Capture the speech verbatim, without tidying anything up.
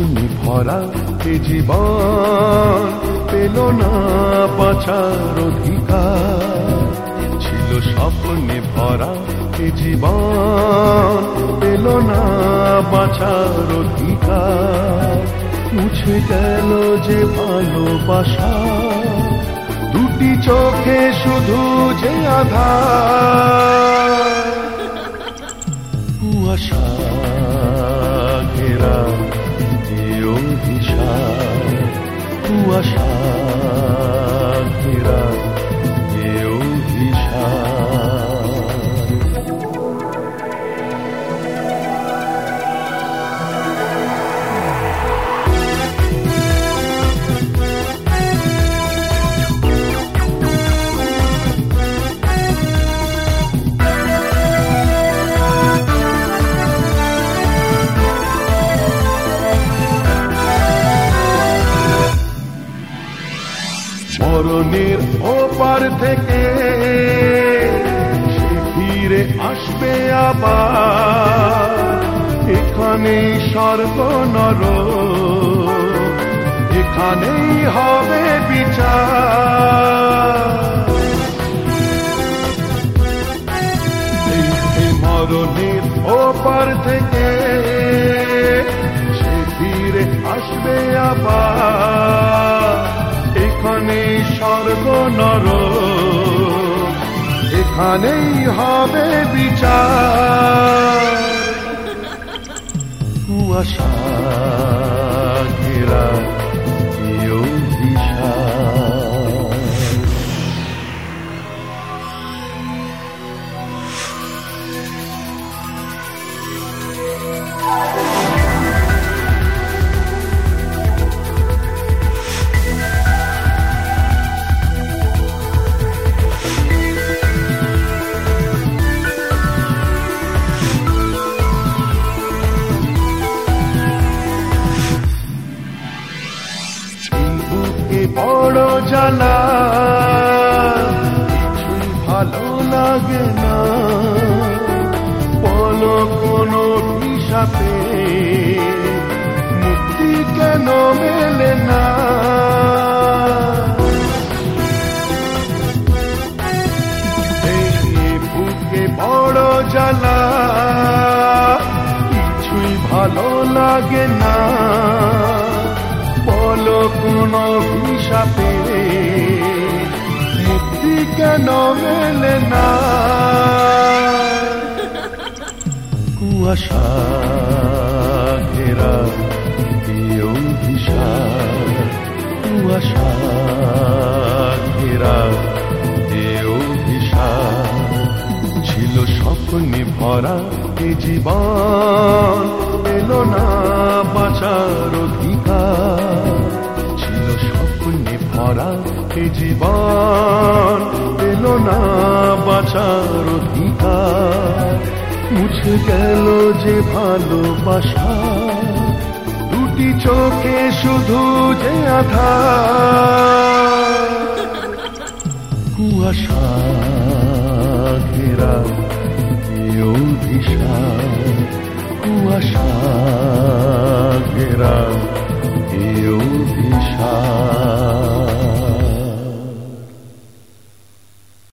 স্বপ্নে ভরা এ জীবন পেল না বাঁচার অধিকার, ছিল স্বপ্নে ভরা এ জীবন পেল না বাঁচার অধিকার। মুছে গেল যে ভালোবাসা, দুটি চোখে শুধু যে আধার। কুয়াশা ঘেরা এ অভিশাপ, কুয়াশা ঘেরা এ অভিশাপ। মরণের ওপার থেকে সে ফিরে আসবে আবার, এখানেই স্বর্গ নরক, এখানেই হবে বিচার। এই মরণের ওপার থেকে সে ফিরে আসবে আবার, এখানেই স্বর্গ নরক, এখানেই হবে বিচার। কুয়াশা ঘেরা এ অভিশাপ। বড় জ্বালা, কিছুই ভালো লাগে না, বলো কোনো হিসাবে মুক্তি কেন মেলে না। এই বুকে বড় জ্বালা, কিছুই ভালো লাগে না, বলো কোন হিসাবে মুক্তি কেন মেলে না। কুয়াশা ঘেরা এ অভিশাপ, কুয়াশা ঘেরা এ অভিশাপ। ছিল স্বপ্নে ভরা এ জীবন পেল না বাঁচার অধিকার, ছিল স্বপ্নে ভরা এ জীবন পেল না বাঁচার অধিকার। মুছে গেল যে ভালোবাসা, দুটি চোখে শুধু যে আধার। কুয়াশা ঘেরা এ অভিশাপ, কুয়াশা ঘেরা এ অভিশাপ।